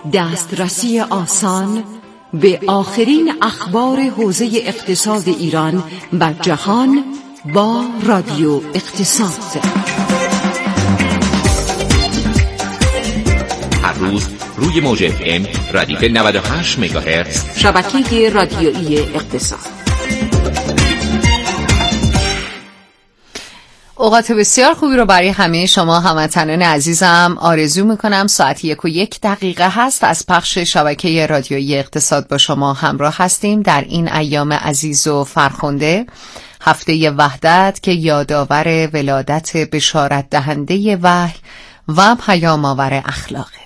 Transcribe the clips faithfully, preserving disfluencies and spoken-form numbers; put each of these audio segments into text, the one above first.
دسترسی آسان به آخرین اخبار حوزه اقتصاد ایران و جهان با رادیو اقتصاد. هر روز روی موج اف ام ردیف نود و هشت مگاهرتز شبکه رادیویی اقتصاد. اوقات بسیار خوبی رو برای همه شما هموطنان عزیزم آرزو میکنم. ساعت یک و یک دقیقه هست از پخش شبکه رادیویی اقتصاد با شما همراه هستیم در این ایام عزیز و فرخنده، هفته وحدت که یادآور ولادت بشارت دهنده وحی و پیام آور اخلاقه.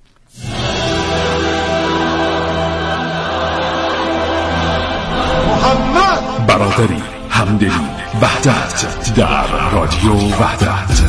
محمد برادری، همدلی، وحدت در رادیو وحدت.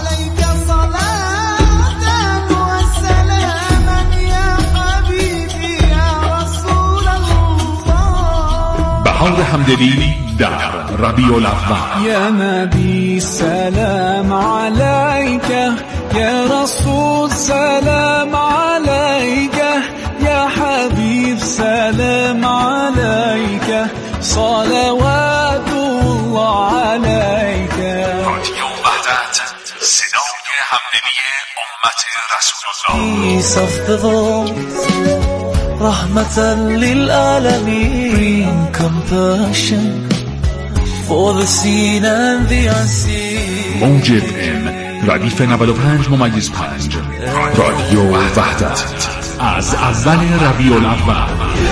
بهار همدلی در ربیع الاول. یا نبی سلام علیک، یا رسول سلام علیک، یا حبیب سلام علیک، صلوات الله علیک. رادیو وحدت، صدای همدلی امت رسول الله. صفوا رحمتا للعالمین، compassion for the seen and the unseen. موج اف ام ردیف نود و پنج ممیز پنج. رادیو وحدت از اول ربیع الاول.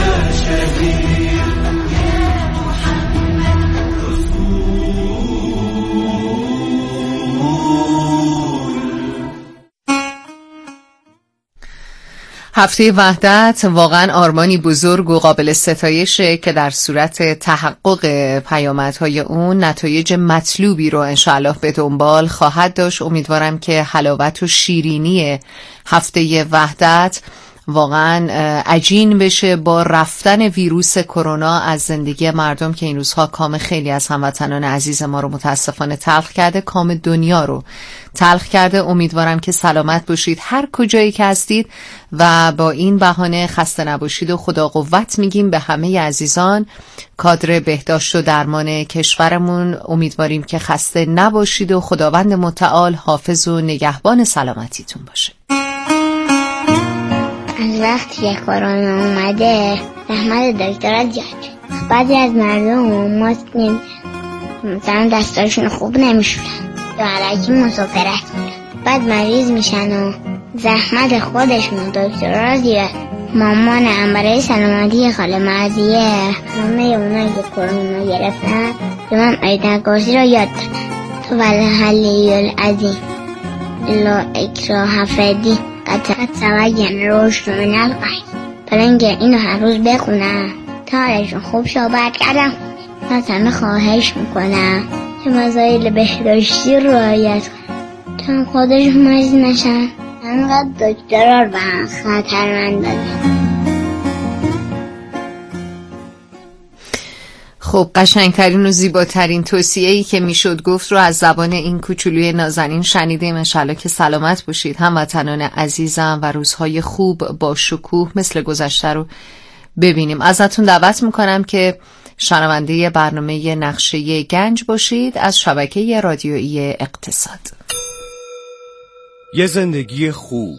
هفته وحدت واقعا آرمانی بزرگ و قابل ستایشه که در صورت تحقق پیامدهای اون نتایج مطلوبی رو انشاءالله به دنبال خواهد داشت. امیدوارم که حلاوت و شیرینی هفته وحدت واقعا عجین بشه با رفتن ویروس کرونا از زندگی مردم که این روزها کام خیلی از هموطنان عزیز ما رو متاسفانه تلخ کرده، کام دنیا رو تلخ کرده. امیدوارم که سلامت باشید هر کجایی که هستید و با این بهانه خسته نباشید و خدا قوت میگیم به همه عزیزان کادر بهداشت و درمان کشورمون. امیدواریم که خسته نباشید و خداوند متعال حافظ و نگهبان سلامتیتون باشه. از وقتی که کرونا اومده زحمت دکترها زیاد شد. بعضی از مردم ماسک نمیزنن، مثلا دستاشون خوب نمیشورن یا علکی مسافرت میرن، بعد مریض میشن و زحمت خودشون و دکترها زیاد. مامانم برای سلامتی خاله مرضیه همه اونایی که کرونا گرفتن به من آیت کرسی رو یاد دادن. تو والحلی العظیم الا اکراه فدی قطعت سوگن روش رو من القی. برای اینکه اینو هر روز بخونم تا حالشون خوب شو برگردم. از همه خواهش میکنم که مسائل بهداشتی رو رعایت کنم تا خودشون مریض نشن. انقدر دکترها رو به خطرمند دادن. خب قشنگترین و زیباترین توصیه‌ای که میشد گفت رو از زبان این کوچولوی نازنین شنیدیم. انشالله که سلامت باشید هموطنان عزیزم و روزهای خوب با شکوه مثل گذشته رو ببینیم. ازتون دعوت میکنم که شنونده برنامه نقشه گنج باشید از شبکه رادیویی اقتصاد. یه زندگی خوب،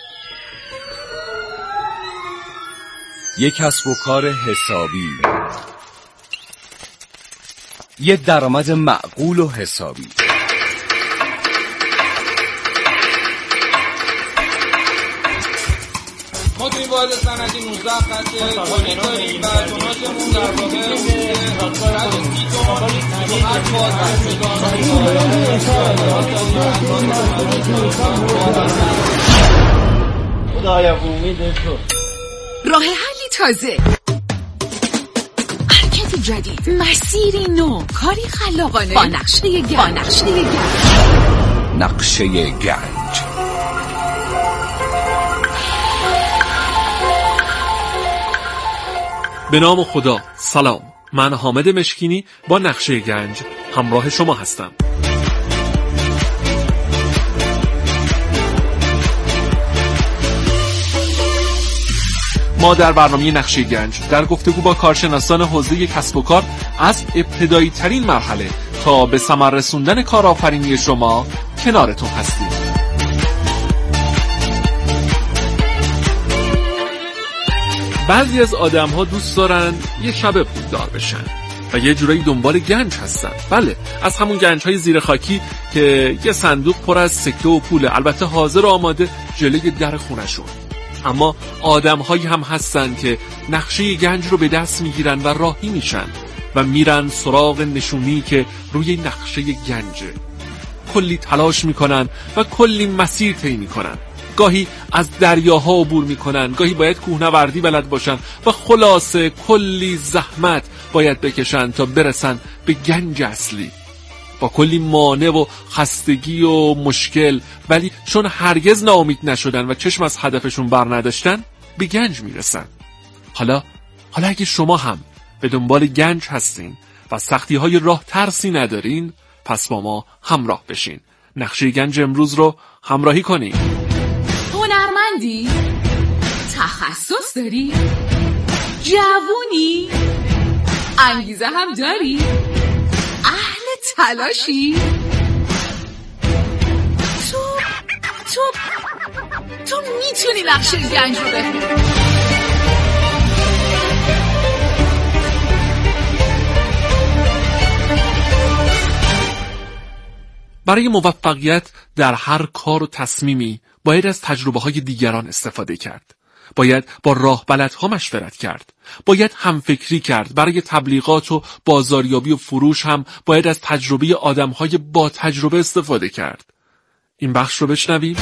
یک کسب و کار حسابی، یه درآمد معقول و حسابی. ما توی واحد صنعتی نوزده خط تولید داریم و توناژمون در واقع خدایا امید تو. راه حلی تازه، حرکتی جدید، مسیری نو، کاری خلاقانه با نقشه گنج. با نقشه گنج. نقشه گنج. به نام خدا. سلام، من حامد مشکینی با نقشه گنج همراه شما هستم. ما در برنامه نقشه گنج در گفتگو با کارشناسان حوزه کسب و کار از ابتدایی ترین مرحله تا به ثمر رسوندن کارآفرینی شما کنارتون هستیم. بعضی از آدم ها دوست دارن یه شب پولدار بشن و یه جورایی دنبال گنج هستن. بله، از همون گنج های زیر خاکی که یه صندوق پر از سکه و پوله، البته حاضر و آماده جلوی در خونشون. اما آدم هایی هم هستن که نقشه گنج رو به دست میگیرن و راهی میشن و میرن سراغ نشونی که روی نقشه گنجه. کلی تلاش میکنن و کلی مسیر طی میکنن. گاهی از دریاها عبور میکنن، گاهی باید کوهنوردی بلد باشن و خلاصه کلی زحمت باید بکشن تا برسن به گنج اصلی، با کلی مانع و خستگی و مشکل، ولی چون هرگز ناامید نشدن و چشم از هدفشون بر نداشتن به گنج میرسن. حالا حالا اگه شما هم به دنبال گنج هستین و سختی های راه ترسی ندارین، پس با ما همراه بشین. نقشه گنج امروز رو همراهی کنین. هنرمندی؟ تخصص داری؟ جوونی؟ انگیزه هم داری؟ اهل تلاشی؟ تو تو تو میتونی نقشه گنج رو بخونی. برای موفقیت در هر کار و تصمیمی باید از تجربه های دیگران استفاده کرد. باید با راه بلدها مشورت کرد. باید همفکری کرد. برای تبلیغات و بازاریابی و فروش هم باید از تجربه آدمهای با تجربه استفاده کرد. این بخش رو بشنویم.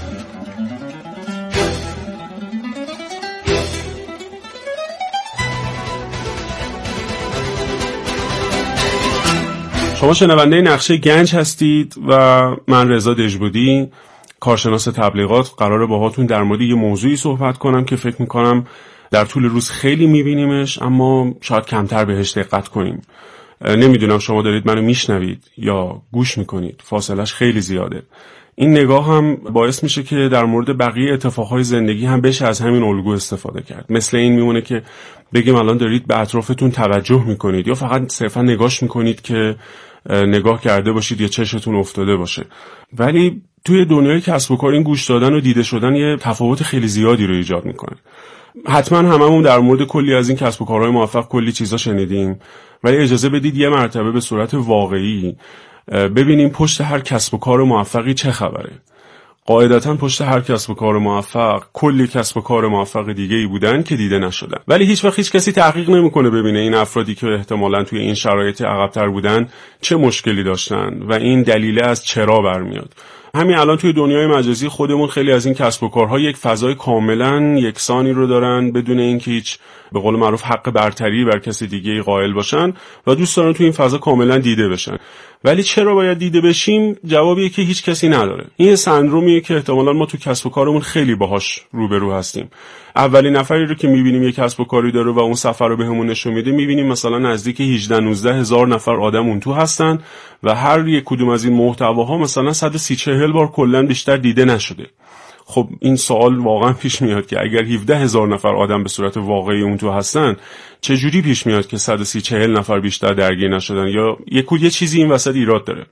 شما شنونده نقشه گنج هستید و من رضا دژبودی، کارشناس تبلیغات، قراره باهاتون در مورد یه موضوعی صحبت کنم که فکر میکنم در طول روز خیلی میبینیمش اما شاید کمتر بهش دقت کنیم. نمیدونم شما دارید منو میشنوید یا گوش میکنید، فاصلش خیلی زیاده. این نگاه هم باعث میشه که در مورد بقیه اتفاقهای زندگی هم بشه از همین الگو استفاده کرد. مثل این میمونه که بگیم الان دارید به اطرافتون توجه میکنید یا فقط صرفا نگاش میکنید که نگاه کرده باشید یا چشتون افتاده باشه. ولی توی دنیای کسب و کار این گوش دادن و دیده شدن یه تفاوت خیلی زیادی رو ایجاد میکنه. حتما هممون در مورد کلی از این کسب و کارهای موفق کلی چیزا شنیدیم، ولی اجازه بدید یه مرتبه به صورت واقعی ببینیم پشت هر کسب و کار موفقی چه خبره. قاعدتاً پشت هر کسب و کار موفق کلی کسب و کار موفق دیگه‌ای بودن که دیده نشدن، ولی هیچ وقت هیچ کسی تحقیق نمی‌کنه ببینه این افرادی که احتمالاً توی این شرایط عقب‌تر بودن چه مشکلی داشتن و این دلیل از چرا برمیاد. همین الان توی دنیای مجازی خودمون خیلی از این کسب و کارها یک فضای کاملا یکسانی رو دارن بدون اینکه هیچ به قول معروف حق برتری بر کسی دیگه‌ای قائل باشن و دوست دارن توی این فضا کاملا دیده بشن. ولی چرا باید دیده بشیم؟ جوابیه که هیچ کسی نداره. این سندرومیه که احتمالاً ما تو کسب و کارمون خیلی باهاش روبرو هستیم. اولین نفری رو که می‌بینیم یک کسب و کاری داره و اون سفر رو بهمون نشون میده، می‌بینیم مثلا نزدیک هجده نوزده هزار نفر آدم اون تو هستن و هر یک کدوم از این محتواها مثلا صد و سی چهل بار کلاً بیشتر دیده نشده. خب این سوال واقعا پیش میاد که اگر هفده هزار نفر آدم به صورت واقعی اون تو هستن، چه جوری پیش میاد که صد و سی چهل نفر بیشتر درگیر نشدن؟ یا یک یه چیزی این وسط ایراد داره،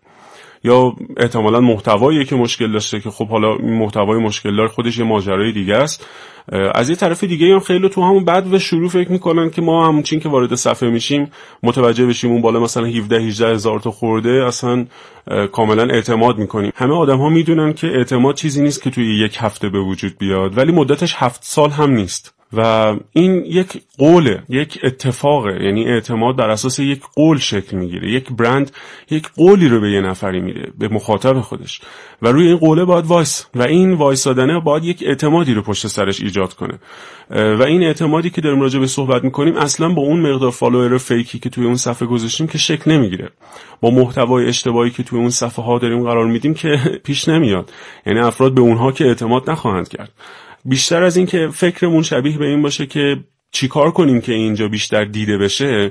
یا احتمالاً محتوایی که مشکل داشته که خب حالا این محتوای مشکل دار خودش یه ماجرای دیگه است. از یه طرف دیگه هم خیلی تو همون بعد و شروع فکر میکنن که ما همون چین که وارد صفحه میشیم متوجه بشیم اون بالا مثلا هفده هجده هزار تا خورده اصلا کاملا اعتماد میکنیم. همه آدم ها میدونن که اعتماد چیزی نیست که توی یک هفته به وجود بیاد، ولی مدتش هفت سال هم نیست و این یک قوله، یک اتفاقه. یعنی اعتماد بر اساس یک قول شکل میگیره. یک برند یک قولی رو به یه نفری میده، به مخاطب خودش، و روی این قوله باید وایس و این وایسادنه باید یک اعتمادی رو پشت سرش ایجاد کنه و این اعتمادی که داریم راجع به صحبت میکنیم اصلا با اون مقدار فالوور فیکی که توی اون صفحه گذاشتیم که شکل نمیگیره، با محتوای اشتباهی که توی اون صفحه ها داریم قرار میدیم که پیش نمیاد. یعنی افراد به اونها که اعتماد نخواهند کرد. بیشتر از این که فکرمون شبیه به این باشه که چیکار کنیم که اینجا بیشتر دیده بشه،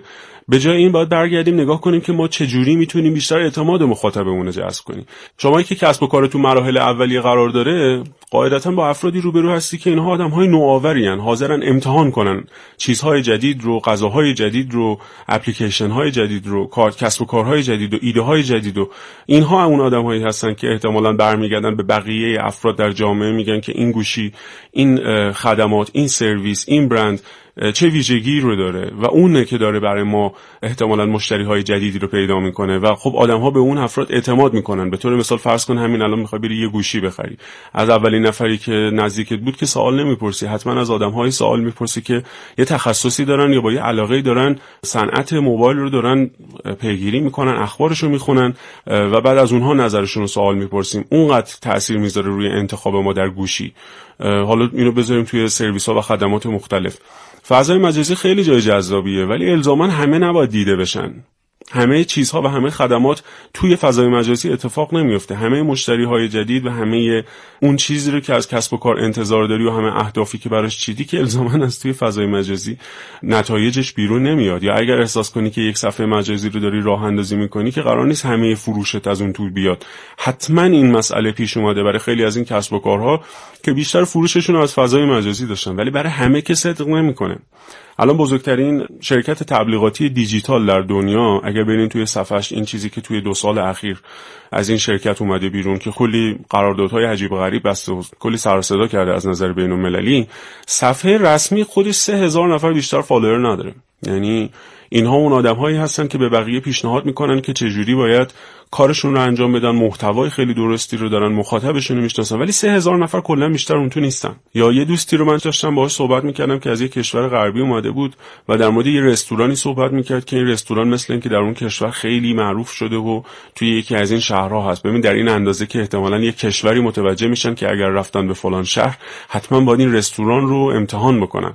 به جای این باید برگردیم نگاه کنیم که ما چجوری میتونیم بیشتر اعتماد مخاطبمون رو جذب کنیم. شما که کسب و کار تو مراحل اولیه قرار داره، قاعدتاً با افرادی روبرو هستی که اینها آدم‌های نوآوری‌ان، حاضرن امتحان کنن چیزهای جدید رو، غذاهای جدید رو، اپلیکیشن‌های جدید رو، کار کسب و کارهای جدید و ایده‌های جدید و اینها اون آدم‌هایی هستن که احتمالاً برمیگردن به بقیه افراد در جامعه میگن که این گوشی، این خدمات، این سرویس، این برند چه ویژگی رو داره و اونه که داره برای ما احتمالاً مشتری‌های جدیدی رو پیدا میکنه و خب آدم‌ها به اون افراد اعتماد میکنن. به طور مثال فرض کن همین الان میخوای بری یه گوشی بخری، از اولین نفری که نزدیکت بود که سوال نمیپرسی، حتما از آدم‌های سوال میپرسی که یه تخصصی دارن یا با یه علاقه‌ای دارن، صنعت موبایل رو دارن پیگیری میکنن، اخبارشو میخونن و بعد از اونها نظرشون رو سوال میپرسیم. اونقدر تأثیر میذاره روی انتخاب ما در گوشی. حالا اینو بذاریم توی سرویس‌ها و خدمات مختلف. فضای مجازی خیلی جای جذابیه ولی الزاماً همه نباید دیده بشن. همه چیزها و همه خدمات توی فضای مجازی اتفاق نمیفته. همه مشتری‌های جدید و همه اون چیزی رو که از کسب و کار انتظار داری و همه اهدافی که براش چیدی که الزاماً از توی فضای مجازی نتایجش بیرون نمیاد. یا اگر احساس کنی که یک صفحه مجازی رو داری راه اندازی می‌کنی که قرار نیست همه فروشت از اون طول بیاد. حتما این مسئله پیش اومده برای خیلی از این کسب و کارها که بیشتر فروششون رو از فضای مجازی داشتن ولی برای همه که صدق نمی‌کنه. الان بزرگترین شرکت تبلیغاتی دیجیتال در دنیا اگر برین توی صفحش این چیزی که توی دو سال اخیر از این شرکت اومده بیرون که کلی قراردادهای عجیب و غریب بسته و کلی سر و صدا کرده از نظر بین‌المللی، صفحه رسمی خودش سه هزار نفر بیشتر فالوور نداره. یعنی اینها اون آدم‌هایی هستن که به بقیه پیشنهاد میکنن که چجوری باید کارشون رو انجام بدن، محتوای خیلی درستی رو دارن، مخاطبشون رو میشناسن، ولی سه هزار نفر کلا بیشتر اون تو نیستن. یا یه دوستی رو من داشتم باهاش صحبت میکردم که از یه کشور غربی اومده بود و در مورد یه رستورانی صحبت میکرد که این رستوران مثل اینکه در اون کشور خیلی معروف شده و توی یکی از این شهرها هست. ببین در این اندازه که احتمالاً یه کشوری متوجه میشن که اگر رفتن به فلان شهر حتما باید این رستوران رو امتحان بکنن.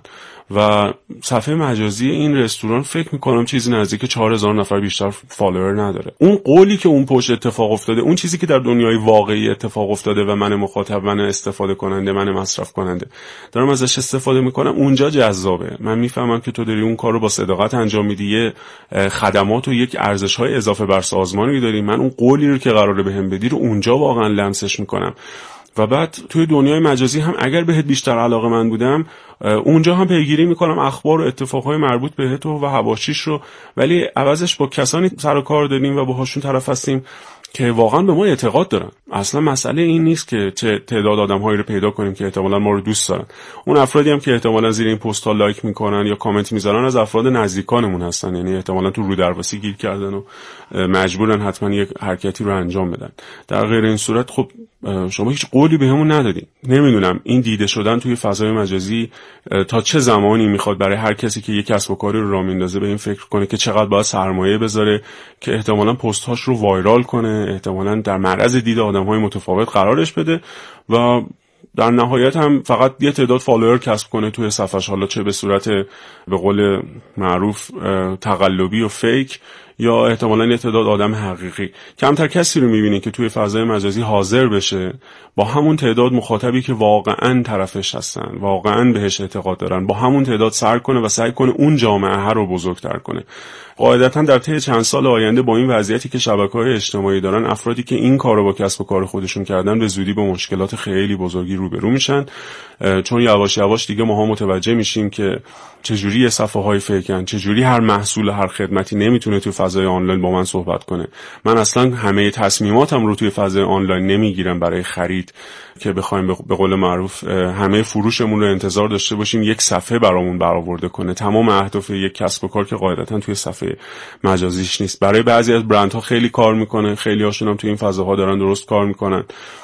و صفحه مجازی این رستوران فکر میکنم چیزی نزدیک چهار هزار نفر بیشتر فالوور نداره. اون قولی که اون پشت اتفاق افتاده، اون چیزی که در دنیای واقعی اتفاق افتاده و من مخاطب، من استفاده کننده، من مصرف کننده دارم ازش استفاده میکنم، اونجا جذابه. من میفهمم که تو داری اون کار رو با صداقت انجام میدی، یه خدمات و یک ارزش‌های اضافه بر سازمانی داری، من اون قولی رو که قراره بهم بدی رو اونجا واقعا لمسش میکنم. و بعد توی دنیای مجازی هم اگر بهت بیشتر علاقه من بودم اونجا هم پیگیری میکنم اخبار و اتفاقهای مربوط بهت و حواشیش رو، ولی عوضش با کسانی سر و کار داریم و باهاشون طرف هستیم که واقعا به ما اعتقاد دارن. اصلا مسئله این نیست که چه تعداد آدم‌هایی رو پیدا کنیم که احتمالاً ما رو دوست دارن. اون افرادی هم که احتمالاً زیر این پست‌ها لایک میکنن یا کامنت میذارن از افراد نزدیکانمون هستن، یعنی احتمالاً تو رودرواسی گیر کردن و مجبورن حتما یک حرکتی رو انجام بدن. در غیر این صورت خب شما هیچ قولی بهمون ندادین. نمیدونم این دیده شدن توی فضای مجازی تا چه زمانی میخواد برای هر کسی که یک کسب و کاری رو راه میندازه به این فکر کنه که چقدر باید سرمایه بذاره که احتمالاً پست‌هاش رو وایرال کنه، احتمالاً در معرض دید آدم‌های متفاوت قرارش بده و در نهایت هم فقط یه تعداد فالوور کسب کنه توی صفحش، حالا چه به صورت به قول معروف تقلبی و فیک یا احتمالاً یه تعداد آدم حقیقی. کمتر کسی رو می‌بینی که توی فضای مجازی حاضر بشه با همون تعداد مخاطبی که واقعاً طرفش هستن، واقعاً بهش اعتقاد دارن، با همون تعداد سر کنه و سعی کنه اون جامعه رو بزرگتر کنه. قاعدتاً در طی چند سال آینده با این وضعیتی که شبکه‌های اجتماعی دارن، افرادی که این کارو با کسب و کار خودشون کردن به زودی با مشکلات خیلی بزرگی روبرو میشن، چون یواش یواش دیگه ماها متوجه میشیم که چجوری صفحه‌های فیکن، چجوری هر محصول هر خدمتی نمیتونه توی فضای آنلاین با من صحبت کنه. من اصلا همه تصمیماتم رو توی فضای آنلاین نمیگیرم برای خرید که بخوایم به قول معروف همه فروشمون رو انتظار داشته باشیم یک صفحه برامون برآورده کنه. تمام اهداف یک کسب و کار که قاعدتاً توی صفحه مجازیش نیست. برای بعضی از برندها خیلی کار میکنه، خیلی هاشون هم توی این فضاها دارن درست کار میکنن،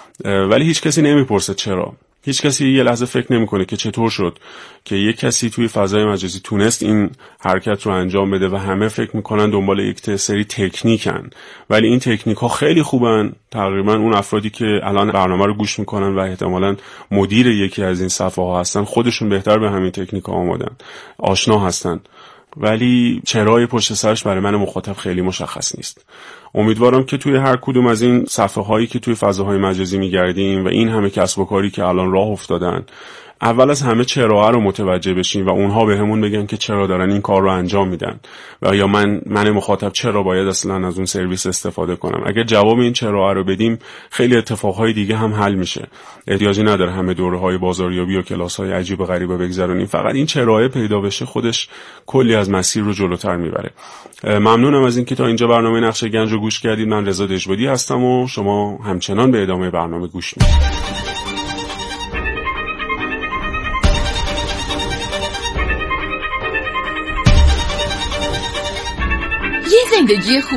ولی هیچ کسی نمیپرسه چرا. هیچ کسی یه لحظه فکر نمیکنه که چطور شد که یک کسی توی فضای مجازی تونست این حرکت رو انجام بده و همه فکر میکنن دنبال یک سری تکنیکن، ولی این تکنیک ها خیلی خوبن. تقریبا اون افرادی که الان برنامه رو گوش میکنن و احتمالاً مدیر یکی از این صفحه ها هستن خودشون بهتر به همین تکنیک ها آمادن، آشنا هستن، ولی چرای پشت سرش برای من مخاطب خیلی مشخص نیست. امیدوارم که توی هر کدوم از این صفحه هایی که توی فضاهای مجازی میگردیم و این همه کسب و کاری که الان راه افتادن، اول از همه چرا رو متوجه بشیم و اونها به همون بگن که چرا دارن این کار رو انجام میدن و یا من من مخاطب چرا باید اصلا از اون سرویس استفاده کنم. اگر جواب این چرا رو بدیم خیلی اتفاقهای دیگه هم حل میشه. احتیاجی نداره همه دوره‌های بازاریابی و کلاس‌های عجیب و غریب بگذرونیم، فقط این چرا پیدا بشه خودش کلی از مسیر رو جلوتر میبره. ممنونم از اینکه تا اینجا برنامه نقش گنج رو گوش کردید. من رضا دژبودی هستم و شما همچنان به ادامه برنامه گوش میدید. یه زندگی خوب،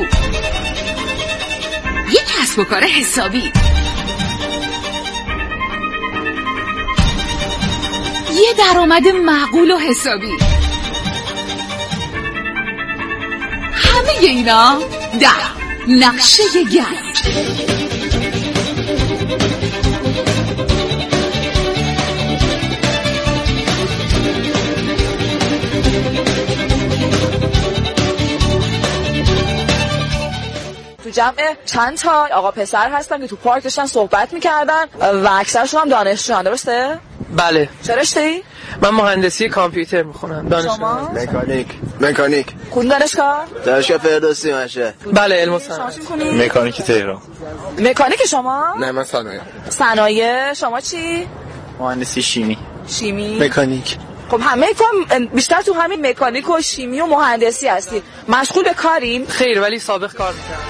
یه کسب و کار حسابی، یه درآمد معقول و حسابی، همه اینا در نقشه گنج. تو جمع چند تا آقا پسر هستن که تو پارک داشتن صحبت میکردن و اکثرشون هم دانشجوان، درسته؟ بله. چه رشته‌ای؟ من مهندسی کامپیوتر میخونم. دانشگاه مکانیک. مکانیک. کدوم دانشگاه؟ دانشگاه فردوسی مشه. بله، علم صنعت. مکانیک تهران. مکانیک شما؟ نه من صنایع. صنایع. شما چی؟ مهندسی شیمی. شیمی؟ مکانیک. خب همه کم بیشتر تو همین مکانیک و شیمی و مهندسی هستید. مشغول به کارین؟ خیر، ولی سابق کار می‌کردم.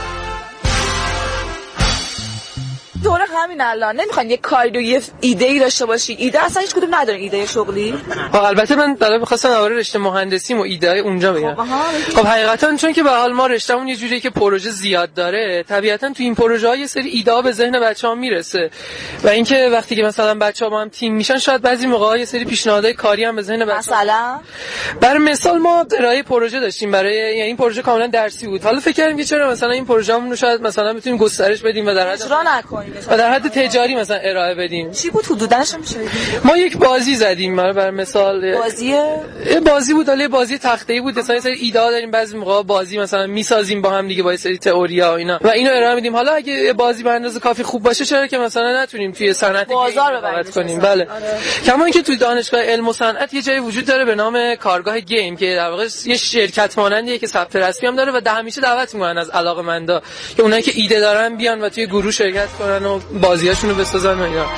دوره همین الان نمیخواین یه کاری رو یه ایده‌ای داشته باشی؟ ایده اصلا هیچ کدوم ندارین، ایده شغلی؟ خب البته من دارم می‌خواستم درباره رشته مهندسیم و ایده‌ای اونجا بگم. خب حقیقتا چون که به حال ما رشتهمون یه جوریه که پروژه زیاد داره، طبیعتا تو این پروژه‌ها یه سری ایده‌ها به ذهن بچه‌ها میرسه و اینکه وقتی که مثلا بچه‌ها با هم تیم میشن شاید بعضی موقع‌ها یه سری پیشنهادهای کاری هم به ذهن بچه‌ها. مثلا برای مثال ما ارائه پروژه داشتیم برای، یعنی این پروژه کاملا درسی بود. حالا فکر کردیم که چرا مثلا این پروژه‌مون رو شاید مثلا بتونیم گسترش بدیم و در حد اجرا نکنیم و در حد تجاری مثلا ارائه بدیم. چی بود حدوداش میشه بگیم؟ ما یک بازی زدیم برای مثال. بازیه بازی بود، ولی بازی تخته‌ای بود. مثلا یه سری ایده داریم، بعضی موقع بازی مثلا میسازیم با هم دیگه با یه سری تئوریا و اینا و اینو ارائه میدیم. حالا اگه بازی به اندازه کافی خوب باشه چرا که مثلا نتونیم توی صنعت بازار ببریم کنیم. بله. کما اینکه توی دانشگاه علم و صنعت یه جایی وجود داره به نام کارگاه گیم که در واقع یه شرکت مانندیه که ثبت رسمی هم داره و ده همیشه دعوت میکنن از علاقه‌مندا که اونایی که ایده دارن بیان و توی گروه شرکت کنن و بازیاشونو بسازن و اینا.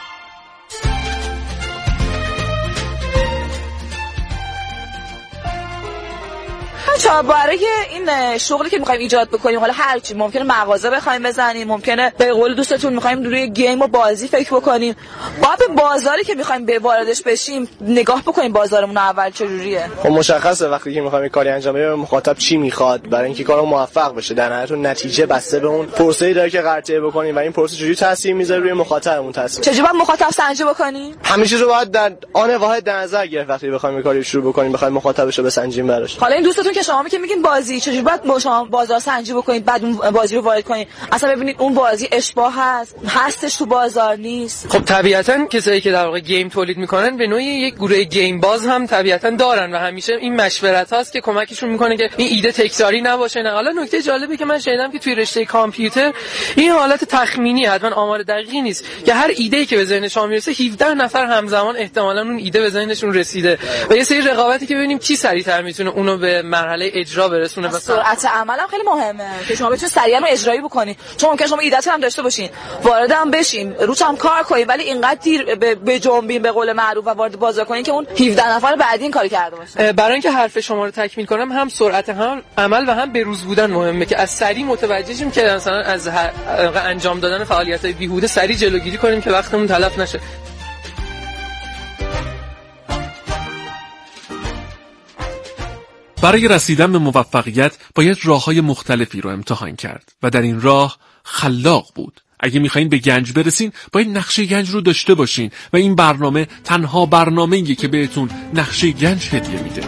بچه‌ها برای این شغلی که می‌خوایم ایجاد بکنیم، حالا هر چی ممکنه مغازه بخوایم بزنیم، ممکنه به قول دوستتون می‌خوایم روی گیم و بازی فکر بکنیم، باید به بازاری که می‌خوایم به واردش بشیم نگاه بکنیم بازارمون اول چجوریه. خب مشخصه وقتی که می‌خوایم کاری انجام بدیم مخاطب چی می‌خواد برای اینکه کارو موفق بشه. در نهایت نتیجه بسته به اون پروسه‌ای داره که قرار طی بکنیم و این پروسه چجوری تاثیر میذاره روی مخاطبمون. تاثیر چجوری باید مخاطب سنجی بکنیم؟ همه چیز رو باید در آن واحد در نظر گرفت وقتی بخوایم کاری شروع بکنیم، بخوایم مخاطبش رو بسنجیم براش. حالا این دوستتون که شما که میگین بازی، چجوری باید با شما بازار سنجی بکنید بعد اون بازی رو وارد کنید، اصلا ببینید اون بازی اشباح هست هستش تو بازار نیست؟ خب طبیعتا کسایی که در واقع گیم تولید میکنن به نوعی یک گروه گیم باز هم طبیعتا دارن و همیشه این مشورت هاست که کمکشون میکنه که این ایده تکراری نباشه. نه حالا نکته جالبی که من شنیدم که توی رشته کامپیوتر این حالت تخمینی حتما آمار دقیقی نیست که هر ایده‌ای که به ذهن شما میرسه هفده نفر همزمان احتمالاً اون ایده به ذهنشون رسیده و یه سری رقابتی که ببینیم کی سریعتر میتونه اونو به مرحله اجرا برسونه. سرعت عمل هم خیلی مهمه که شما بتونید سریعا رو اجرایی بکنید، چون ممکنه شما ایده‌تون هم داشته باشین، وارد هم بشین، روش هم کار کنید، ولی اینقدر دیر به جنبین به قول معروف و وارد بازار کنید که اون هفده نفر بعدی این کارو کرده باشه. برای اینکه حرف شما رو تکمیل کنم، هم سرعت هم عمل و هم بروز بودن مهمه که از سریع متوجه شیم که مثلا از انجام دادن فعالیت‌های بیهوده سریع جلوگیری کنیم که وقتمون تلف نشه. برای رسیدن به موفقیت باید راه‌های مختلفی رو امتحان کرد و در این راه خلاق بود. اگه میخواین به گنج برسین باید نقشه گنج رو داشته باشین و این برنامه تنها برنامه‌ایه که بهتون نقشه گنج هدیه میده.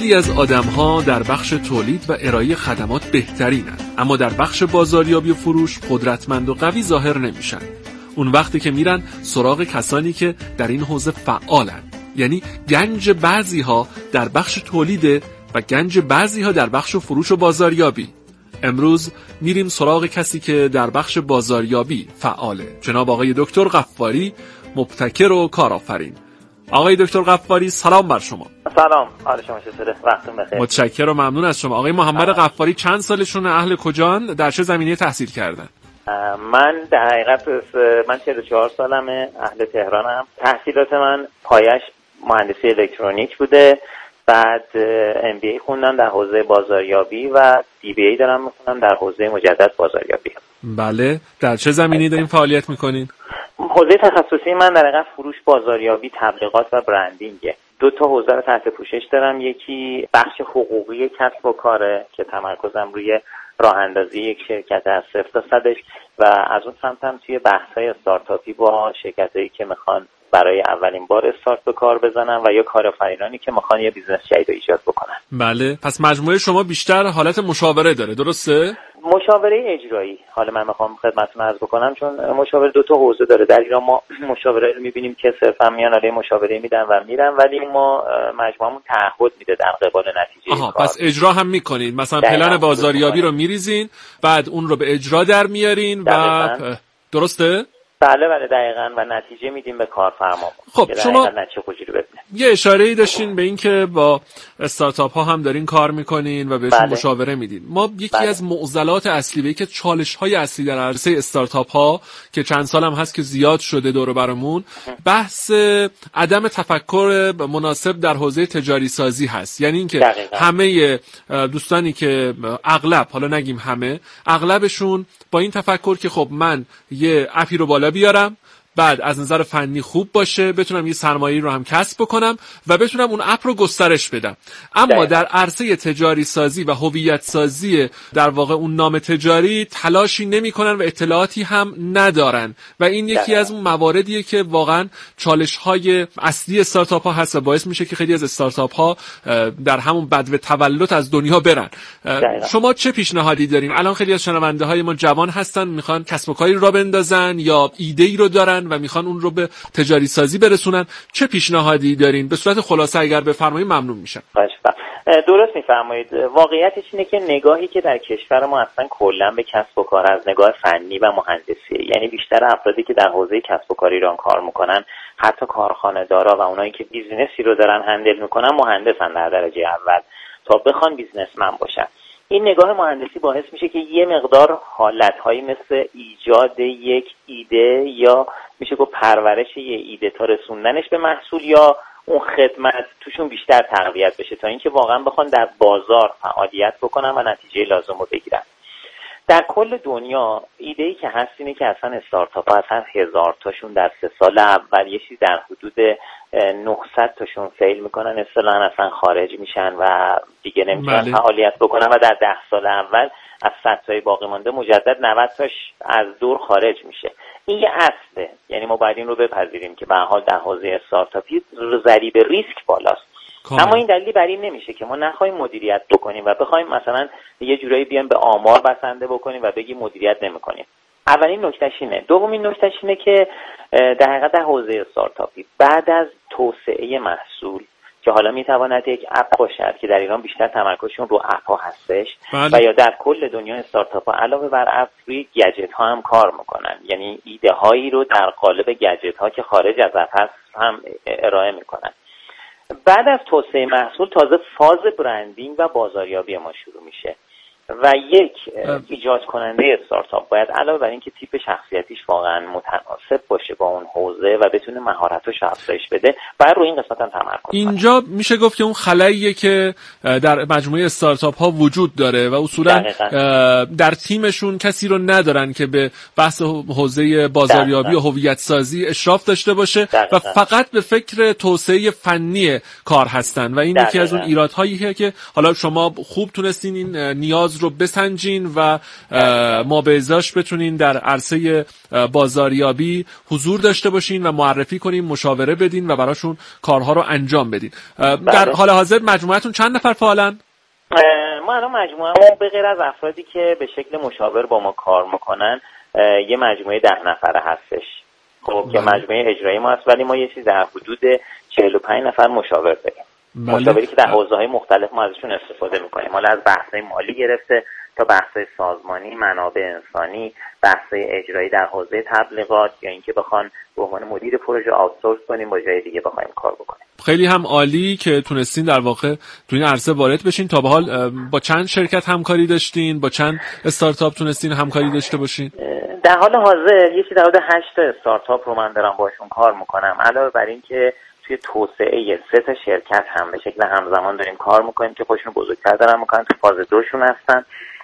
بعضی از آدم‌ها در بخش تولید و ارائه خدمات بهترینن، اما در بخش بازاریابی و فروش قدرتمند و قوی ظاهر نمیشن. اون وقتی که میرن سراغ کسانی که در این حوزه فعالن، یعنی گنج بعضی‌ها در بخش تولید و گنج بعضی‌ها در بخش فروش و بازاریابی. امروز میریم سراغ کسی که در بخش بازاریابی فعاله، جناب آقای دکتر غفاری، مبتکر و کارآفرین. آقای دکتر غفاری سلام بر شما. سلام، حال شما چطوره؟ وقتتون بخیر. متشکرم و ممنون از شما. آقای محمد غفاری چند سالشون، اهل کجان، در چه زمینه تحصیل کردن؟ من در حقیقت من چهل و چهار سالمه، اهل تهرانم. تحصیلات من پایش مهندسی الکترونیک بوده. بعد ام بی ای خوندم در حوزه بازاریابی و دی بی ای دارم میخونم در حوزه مجدد بازاریابی. بله، در چه زمینه‌ای دارین فعالیت میکنین؟ حوزه تخصصی من در حقیقت فروش، بازاریابی، تبلیغات و برندینگه. دو تا حوزه رو تحت پوشش دارم. یکی بخش حقوقی کسب و کاره که تمرکزم روی راه اندازی یک شرکت از صفر تا صدش و از اون سمتم توی بحث‌های استارتاپی با شرکتایی که میخوان برای اولین بار استارت به کار بزنن و یا کارآفرینانی که میخوان یه بیزنس جدید ایجاد بکنن. بله، پس مجموعه شما بیشتر حالت مشاوره داره، درسته؟ مشاوره اجرایی. حالا من میخوام خدمتتون عرض بکنم چون مشاوره دو تا حوزه داره. در ایران ما مشاوره رو میبینیم که صرفا میان علی مشاوره میدن و میرن، ولی ما مجموعمون تعهد میده در قبال نتیجه آها، کار. پس اجرا هم میکنید، مثلا پلن بازاریابی رو میریزین، بعد اون رو به اجرا در میارین و درسته؟ بله بله دقیقاً، و نتیجه میدیم به کارفرما. خب شما یه اشاره‌ای داشتین به این که با استارتاپ ها هم دارین کار میکنین و بهشون بله. مشاوره میدین. ما یکی بله. از معضلات اصلی به که چالش های اصلی در عرصه استارتاپ ها که چند سال هم هست که زیاد شده دور و برمون، بحث عدم تفکر مناسب در حوزه تجاری سازی هست. یعنی اینکه همه دوستانی که اغلب، حالا نگیم همه، اغلبشون با این تفکر که خب من یه اپی رو بالا بیارم، بعد از نظر فنی خوب باشه، بتونم یه سرمایه‌ای رو هم کسب بکنم و بتونم اون اپ رو گسترش بدم. اما در عرصه تجاری سازی و هویت سازی در واقع اون نام تجاری تلاشی نمی‌کنن و اطلاعاتی هم ندارن و این یکی از اون مواردیه که واقعا چالش‌های اصلی استارتاپ‌ها هست و باعث میشه که خیلی از استارتاپ‌ها در همون بدو تولد از دنیا برن. شما چه پیشنهادی دارین؟ الان خیلی از شنونده‌های ما جوان هستن، میخوان کسب و کاری را بندازن یا ایده‌ای رو دارن و میخوان اون رو به تجاری سازی برسونن. چه پیشنهادی دارین؟ به صورت خلاصه اگر بفرمایید ممنون میشم. درست میفرمایید. واقعیتش اینه که نگاهی که در کشور ما اصلا کلا به کسب و کار از نگاه فنی و مهندسیه. یعنی بیشتر افرادی که در حوزه کسب و کار ایران کار میکنن، حتی کارخانه دارا و اونایی که بیزینسی رو دارن هندل میکنن، مهندسن در درجه اول تا بخوان بیزنسمن باشن. این نگاه مهندسی باعث میشه که یه مقدار حالتهایی مثل ایجاد یک ایده یا میشه گفت پرورش یه ایده تا رسوندنش به محصول یا اون خدمت توشون بیشتر تقویت بشه تا اینکه واقعا بخوان در بازار فعالیت بکنن و نتیجه لازم رو بگیرن. در کل دنیا ایده‌ای که هست اینه که اصلا استارتاپ ها اصلا هزار تاشون در سه سال اول یه چیز در حدود نهصد تاشون فیل میکنن، اصلا اصلا خارج میشن و دیگه نمیتونن بله. فعالیت بکنن و در ده سال اول از صد تای باقی مانده مجدد نود تاش از دور خارج میشه. این یه اصله، یعنی ما باید این رو بپذیریم که به هر حال در حوزه استارتاپی ضریب ریسک بالاست. کامل. اما این دلیلی بر این نمیشه که ما نخواهیم مدیریت بکنیم و بخوایم مثلا یه جورایی بیان به آمار بسنده بکنیم و بگیم مدیریت نمیکنیم. اولین نکتهش اینه. دومین نکتهش اینه که در حقیقت در حوزه استارتاپی بعد از توسعه محصول که حالا میتواند یک اپ باشد که در ایران بیشتر تمرکزشون رو اپ ها هستش بله. و یا در کل دنیا استارتاپ ها علاوه بر اپ روی گجت ها هم کار میکنن، یعنی ایده هایی رو در قالب گجت ها که خارج از اپ هست هم ارائه میکنن. بعد از توسعه محصول تازه فاز برندینگ و بازاریابی ما شروع میشه و یک ایجاد کننده استارتاپ باید علاوه بر اینکه تیپ شخصیتیش واقعا متناسب باشه با اون حوزه و بتونه مهارتاشو افزایش بده، باید روی این قسمت هم تمرکز کنه. اینجا میشه گفت که اون خلاییه که در مجموعه استارتاپ ها وجود داره و اصولا در تیمشون کسی رو ندارن که به بحث حوزه بازاریابی و هویت سازی اشراف داشته باشه دقیقا. و فقط به فکر توسعه فنی کار هستن و این یکی از اون ایرادهاییه که حالا شما خوب تونستین این نیاز رو بسنجین و ما به ازاش بتونین در عرصه بازاریابی حضور داشته باشین و معرفی کنین، مشاوره بدین و براشون کارها رو انجام بدین. در حال حاضر مجموعتون چند نفر فعالن؟ ما الان مجموعه‌مون به غیر از افرادی که به شکل مشاور با ما کار میکنن یه مجموعه ده نفره هستش، خب که مجموعه اجرایی ما هست، ولی ما یه چیز در حدود چهل و پنج نفر مشاور داریم. مشاوری که در حوزه‌های مختلف ما ازشون استفاده میکنیم، حالا از بحث‌های مالی گرفته تا بحث‌های سازمانی، منابع انسانی، بحث‌های اجرایی در حوزه تبلیغات، یا اینکه بخوان به عنوان مدیر پروژه آوتسورس کنیم با جای دیگه بخوایم کار بکنیم. خیلی هم عالی که تونستین در واقع تو این عرصه وارد بشین. تا به حال با چند شرکت همکاری داشتین؟ با چند استارتاپ تونستین همکاری داشته باشین؟ در حال حاضر یه چیز در حدود هشت تا استارتاپ رو من دارم باشون کار میکنم. علاوه بر این که توی توسعه سه تا شرکت هم به شکل همزمان داریم کار میکنیم که خودشون بزرگتر دارن میکنن، تو فاز دوشون هستن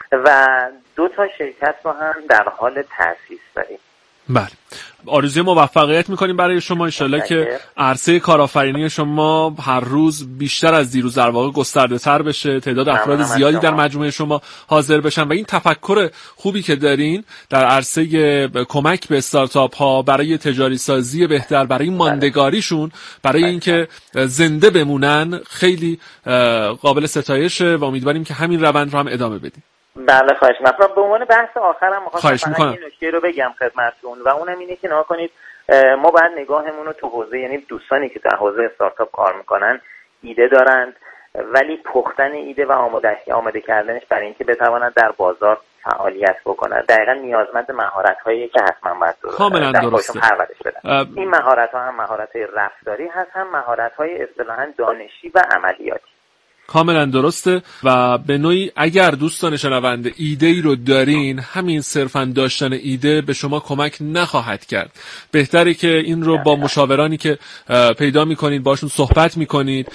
و دو تا شرکت رو هم در حال تأسیس داریم. بله، آرزوی موفقیت میکنیم برای شما. انشالله که عرصه کارآفرینی شما هر روز بیشتر از دیروز در واقع گسترده تر بشه، تعداد افراد زیادی در مجموعه شما حاضر بشن و این تفکر خوبی که دارین در عرصه کمک به استارتاپ ها برای تجاری سازی بهتر، برای ماندگاریشون، برای اینکه زنده بمونن، خیلی قابل ستایشه و امیدواریم که همین روند رو هم ادامه بدیم. بله خواهش می‌کنم. به عنوان بحث آخرم می‌خواستم فقط این نکته رو بگم خدمتتون و اونم اینه که نگاه کنید ما باید نگاهمون رو تو حوزه، یعنی دوستانی که در حوزه استارتاپ کار میکنن ایده دارند ولی پختن ایده و آماده آماده کردنش برای اینکه بتوانند در بازار فعالیت بکنن دقیقاً نیازمند مهارت‌هایی که حتما باید کاملا درسته پرورش بدن. اه... این مهارت‌ها هم مهارت‌های رفتاری هست، هم مهارت‌های اصطلاحاً دانشی و عملیاتی. کاملا درسته و به نوعی اگر دوستان شنونده ایده ای رو دارین، همین صرفا داشتن ایده به شما کمک نخواهد کرد. بهتره که این رو با مشاورانی که پیدا میکنید باشون صحبت میکنید،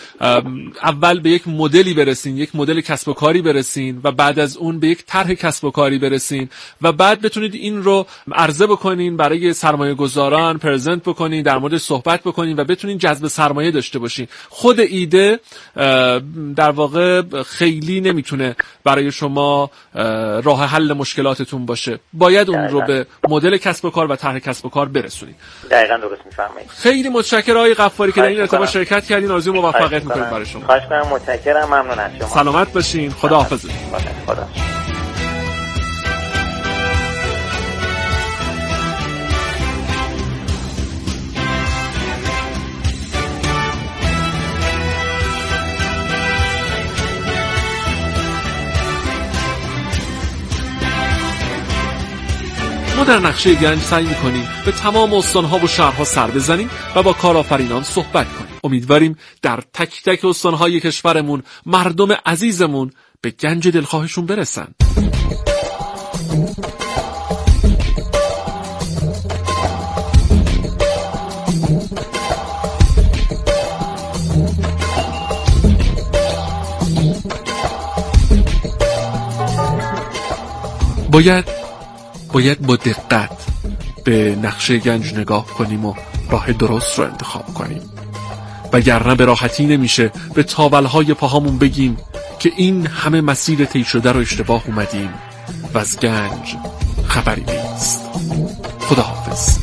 اول به یک مدلی برسین، یک مدل کسب و کاری برسین و بعد از اون به یک طرح کسب و کاری برسین و بعد بتونید این رو عرضه بکنین برای سرمایه گذاران، پرزنت بکنین، در مورد صحبت بکنین و بتونین جذب سرمایه داشته باشین. خود ایده در واقع خیلی نمیتونه برای شما راه حل مشکلاتتون باشه، باید اون رو به مدل کسب و کار و طرح کسب و کار برسونید. دقیقاً درست میفرمایید. خیلی متشکرم آقای غفاری که در این ارتباط شرکت کردین. آرزوی موفقیت میکنم برای شما. خواهش می‌کنم. متشکرم، ممنون از شما. سلامت باشین. خداحافظ. خدا. ما در نقشه گنج سعی می‌کنیم به تمام استان‌ها و شهرها سر بزنیم و با کارآفرینان صحبت کنیم. امیدواریم در تک تک استان‌های کشورمون مردم عزیزمون به گنج دلخواهشون برسن. باید باید با دقت به نقشه گنج نگاه کنیم و راه درست رو انتخاب کنیم، وگرنه به راحتی نمیشه به تاولهای پاهامون بگیم که این همه مسیر طی شده رو اشتباه اومدیم و از گنج خبری نیست. خداحافظ.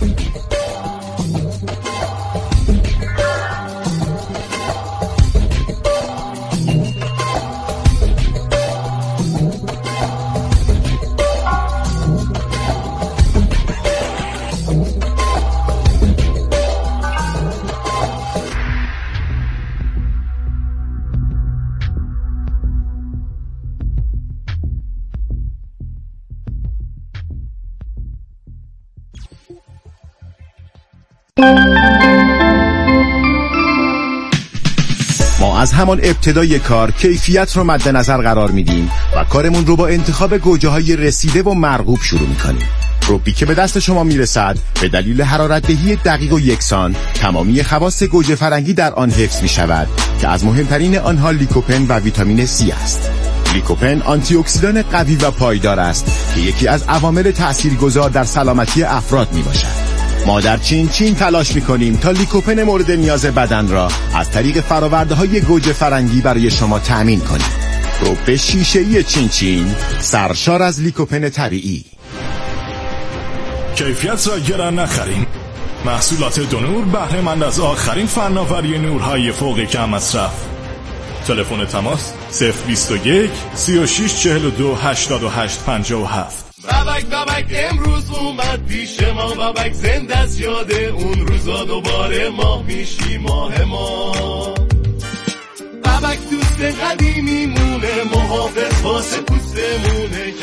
ما از همان ابتدای کار کیفیت رو مد نظر قرار میدیم و کارمون رو با انتخاب گوجه‌های رسیده و مرغوب شروع میکنیم. روبی که به دست شما میرسد به دلیل حرارت‌دهی دقیق و یکسان تمامی خواص گوجه فرنگی در آن حفظ میشود که از مهمترین آنها لیکوپن و ویتامین سی است. لیکوپن آنتی اکسیدان قوی و پایدار است که یکی از عوامل تاثیرگذار در سلامتی افراد میباشد. ما در چین چین تلاش میکنیم تا لیکوپن مورد نیاز بدن را از طریق فرآورده‌های گوجه فرنگی برای شما تأمین کنیم. رب شیشه‌ای چین چین سرشار از لیکوپن طبیعی. کیفیت را گران نخریم. محصولات دونور بهره مند از آخرین فناوری نورهای فوق کم مصرف. تلفن تماس صفر بیست و یک سی و شش چهل و دو هشتاد و هشت پنجاه و هفت. بابک بابک امروز اومد پیش ما، بابک زنده از یاده اون روزا دوباره ماه میشی ماه ما. بابک دوست قدیمی مونه، محافظ واسه پوستمونه.